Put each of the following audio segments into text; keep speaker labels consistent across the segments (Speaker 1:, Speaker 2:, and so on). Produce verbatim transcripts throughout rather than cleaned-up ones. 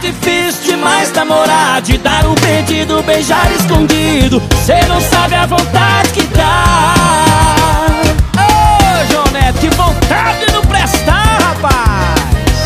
Speaker 1: difícil demais namorar, de dar o perdido, beijar escondido. Cê não sabe a vontade que dá.
Speaker 2: Ô, João Neto, que vontade de não prestar, rapaz.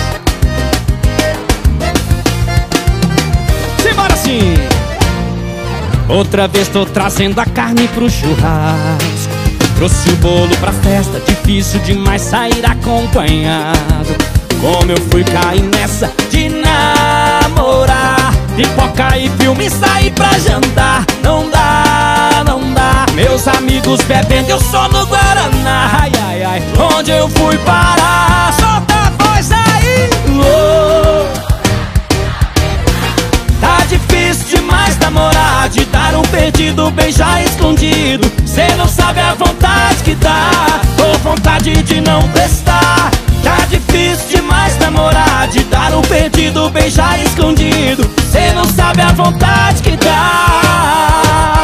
Speaker 2: Simbora sim.
Speaker 1: Outra vez tô trazendo a carne pro churrasco, trouxe o bolo pra festa, difícil demais sair acompanhado. Como eu fui cair nessa de namorar, pipoca e filme, sair pra jantar. Não dá, não dá. Meus amigos bebendo, eu só no Guaraná. Ai, ai, ai, onde eu fui parar?
Speaker 2: Solta a voz aí.
Speaker 1: Oh, tá difícil demais namorar, de dar um perdido, beijar escondido. Cê não sabe a vontade que dá, ou vontade de não prestar. Tá difícil demais namorar, de dar um perdido, beijar escondido. Cê não sabe a vontade que dá.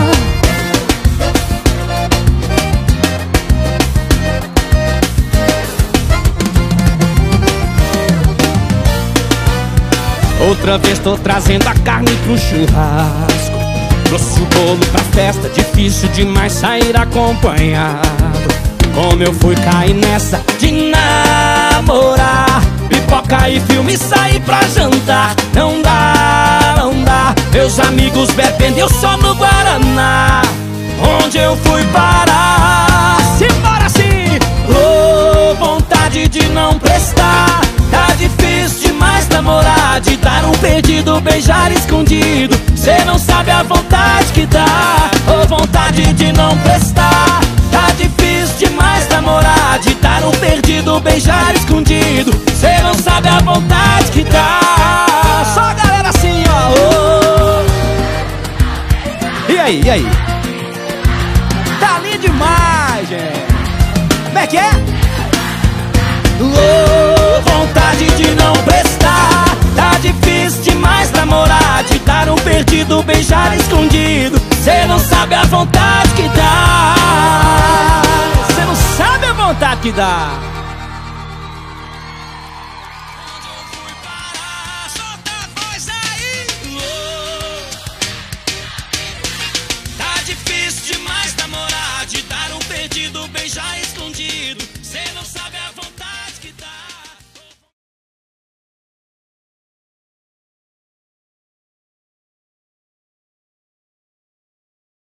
Speaker 1: Outra vez tô trazendo a carne pro churrasco, trouxe o bolo pra festa, difícil demais sair acompanhado. Como eu fui cair nessa de namorar, pipoca e filme, sair pra jantar. Não dá, não dá. Meus amigos bebendo, eu só no Guaraná. Onde eu fui parar?
Speaker 2: Simbora sim.
Speaker 1: Oh, vontade de não prestar. Tá difícil demais namorar, de dar um perdido, beijar escondido. Cê não sabe a vontade que dá, ou vontade de não prestar. Tá difícil demais namorar, de dar um perdido, beijar escondido. Cê não sabe a vontade que dá.
Speaker 2: Só a galera assim, ó.
Speaker 1: Oh.
Speaker 2: E aí, e aí? Tá lindo demais, gente. Como é que é?
Speaker 1: Oh, vontade de não prestar. Tá difícil demais namorar, de dar um perdido, beijar escondido. Cê não sabe a vontade que dá.
Speaker 2: Você não sabe a vontade que dá.